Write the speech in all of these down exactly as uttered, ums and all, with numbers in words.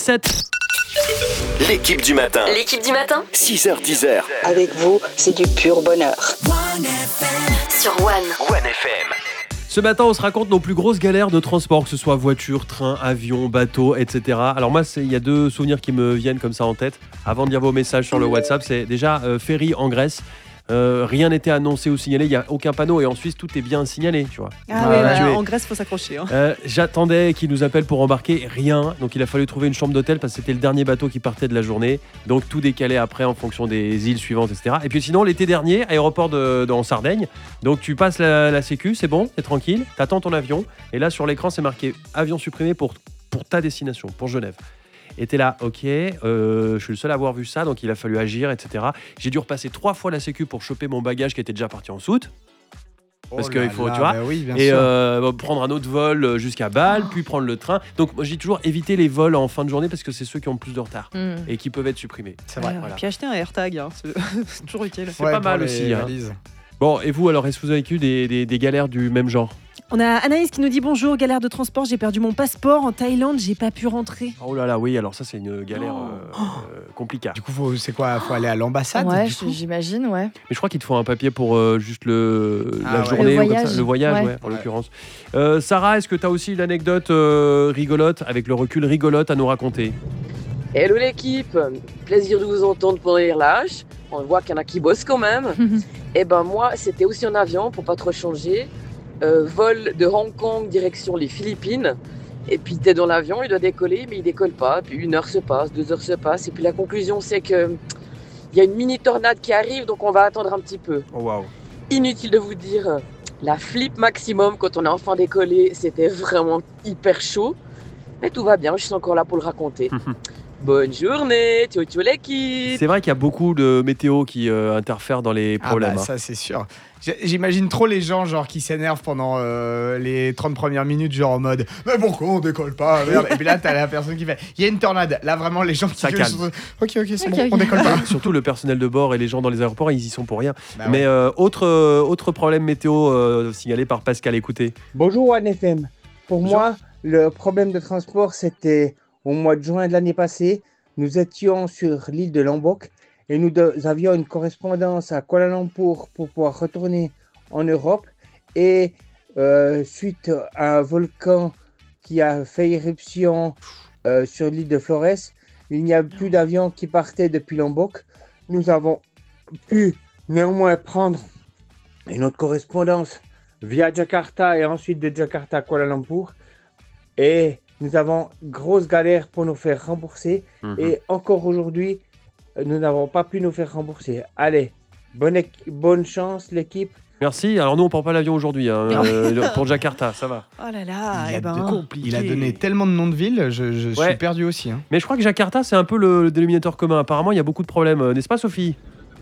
sept. L'équipe du matin. L'équipe du matin six heures dix. Avec vous, c'est du pur bonheur. sur One. One F M. Ce matin, on se raconte nos plus grosses galères de transport, que ce soit voiture, train, avion, bateau, et cetera. Alors moi, c'est- il y a deux souvenirs qui me viennent comme ça en tête. Avant de lire vos messages sur le WhatsApp, c'est déjà euh, ferry en Grèce. Euh, rien n'était annoncé ou signalé, il n'y a aucun panneau et en Suisse tout est bien signalé, tu vois. Ah Ouais, oui, ouais. ouais, Tu es- en Grèce, faut s'accrocher. Hein. Euh, j'attendais qu'ils nous appellent pour embarquer, rien. Donc il a fallu trouver une chambre d'hôtel parce que c'était le dernier bateau qui partait de la journée. Donc tout décalé après en fonction des îles suivantes, et cetera. Et puis sinon, l'été dernier, aéroport de, de- en Sardaigne. Donc tu passes la, la sécu, c'est bon, t'es tranquille, t'attends ton avion. Et là sur l'écran, c'est marqué avion supprimé pour, pour ta destination, pour Genève. Et t'es là, ok, euh, je suis le seul à avoir vu ça, donc il a fallu agir, et cetera. J'ai dû repasser trois fois la sécu pour choper mon bagage qui était déjà parti en soute. Parce Oh qu'il là faut, là, tu vois, bah oui, bien et sûr. euh, prendre un autre vol jusqu'à Bâle, puis prendre le train. Donc moi, j'ai toujours évité les vols en fin de journée parce que c'est ceux qui ont le plus de retard Mm. et qui peuvent être supprimés. C'est vrai. Ouais, voilà. Puis acheter un AirTag, hein, c'est c'est toujours utile. c'est pas mal aussi, hein. Bon, et vous alors, est-ce que vous avez eu des, des, des galères du même genre? On a Anaïs qui nous dit bonjour, galère de transport, j'ai perdu mon passeport en Thaïlande, j'ai pas pu rentrer. Oh là là, oui, alors ça c'est une galère euh, euh, compliquée. Du coup, faut, c'est quoi? Faut aller à l'ambassade Ouais, du coup j'imagine, ouais. Mais je crois qu'il te faut un papier pour euh, juste le, Ah la ouais. journée, Le ou comme ça. voyage. le voyage, Ouais. ouais, en Ouais. l'occurrence. Euh, Sarah, est-ce que tu as aussi une anecdote euh, rigolote, avec le recul rigolote à nous raconter? Hello l'équipe, plaisir de vous entendre pour les relâches. On voit qu'il y en a qui bossent quand même. Et ben moi, c'était aussi en avion pour pas trop changer. Euh, vol de Hong Kong direction les Philippines. Et puis t'es dans l'avion, il doit décoller, mais il décolle pas. Puis une heure se passe, deux heures se passent. Et puis la conclusion, c'est que il y a une mini tornade qui arrive, donc on va attendre un petit peu. Oh waouh. Inutile de vous dire, la flip maximum quand on a enfin décollé, c'était vraiment hyper chaud. Mais tout va bien, je suis encore là pour le raconter. Bonne journée, ciao ciao l'équipe. C'est vrai qu'il y a beaucoup de météo qui euh, interfèrent dans les Ah problèmes. bah, hein. ça c'est sûr. J'- J'imagine trop les gens genre qui s'énervent pendant euh, les trente premières minutes genre en mode mais pourquoi on décolle pas merde. Et puis là t'as la personne qui fait il y a une tornade. Là vraiment les gens qui Ça gueulent, calme. sont- Ok ok c'est Ok, bon ok. on décolle pas. Surtout le personnel de bord et les gens dans les aéroports, ils y sont pour rien. Bah Mais ouais. euh, autre, euh, autre problème météo euh, signalé par Pascal, écoutez. Bonjour One F M. Pour Bonjour. moi, le problème de transport, c'était au mois de juin de l'année passée. Nous étions sur l'île de Lombok et nous, de- nous avions une correspondance à Kuala Lumpur pour pouvoir retourner en Europe. Et euh, suite à un volcan qui a fait éruption euh, sur l'île de Flores, il n'y a plus d'avions qui partaient depuis Lombok. Nous avons pu néanmoins prendre une autre correspondance via Jakarta et ensuite de Jakarta à Kuala Lumpur. Et nous avons grosse galère pour nous faire rembourser. Mhm. Et encore aujourd'hui, nous n'avons pas pu nous faire rembourser. Allez, bonne, équ- bonne chance l'équipe. Merci. Alors nous, on prend pas l'avion aujourd'hui hein, euh, pour Jakarta, ça va. Oh là là, il, eh a ben. don- il a donné tellement de noms de villes, je, je Ouais. suis perdu aussi. Hein. Mais je crois que Jakarta, c'est un peu le, le dénominateur commun. Apparemment, il y a beaucoup de problèmes, euh, n'est-ce pas, Sophie?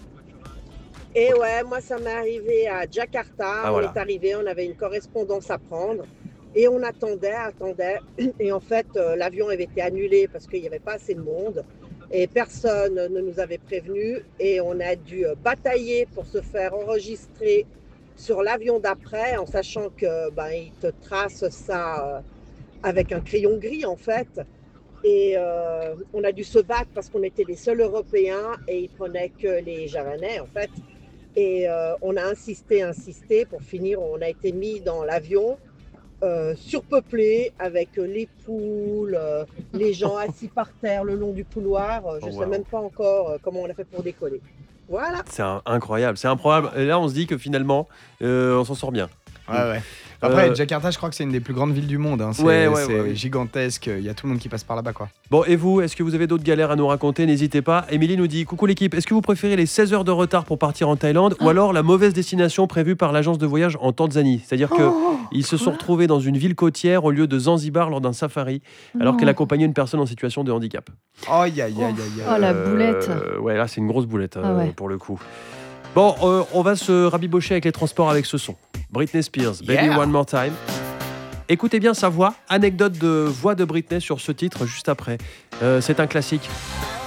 Et ouais, moi ça m'est arrivé à Jakarta, Ah, on voilà. est arrivé, on avait une correspondance à prendre et on attendait, attendait et en fait euh, l'avion avait été annulé parce qu'il n'y avait pas assez de monde et personne ne nous avait prévenu et on a dû euh, batailler pour se faire enregistrer sur l'avion d'après en sachant que ben, ils te tracent ça euh, avec un crayon gris en fait. Et euh, on a dû se battre parce qu'on était les seuls Européens et ils prenaient que les Javanais en fait. Et euh, on a insisté, insisté. Pour finir, on a été mis dans l'avion euh, surpeuplé avec euh, les poules, euh, les gens assis par terre le long du couloir. Euh, Je ne Oh, sais wow. même pas encore euh, comment on a fait pour décoller. Voilà. C'est un- incroyable, c'est improbable. Et là, on se dit que finalement, euh, on s'en sort bien. Ouais ouais. Après Euh, Jakarta je crois que c'est une des plus grandes villes du monde. Hein. C'est Ouais, ouais, c'est ouais, ouais. gigantesque. Il y a tout le monde qui passe par là-bas quoi. Bon, et vous, est-ce que vous avez d'autres galères à nous raconter? N'hésitez pas. Émilie nous dit, coucou l'équipe, est-ce que vous préférez les seize heures de retard pour partir en Thaïlande ou alors la mauvaise destination prévue par l'agence de voyage en Tanzanie? C'est-à-dire que ils se sont retrouvés dans une ville côtière au lieu de Zanzibar lors d'un safari, alors qu'elle accompagnait une personne en situation de handicap. Aïe aïe aïe aïe aïe. Oh la Euh, boulette. Ouais, là, c'est une grosse boulette euh, Ah ouais. pour le coup. Bon, euh, on va se rabibocher avec les transports avec ce son. Britney Spears, Baby Yeah. One More Time. Écoutez bien sa voix. Anecdote de voix de Britney sur ce titre juste après. Euh, c'est un classique.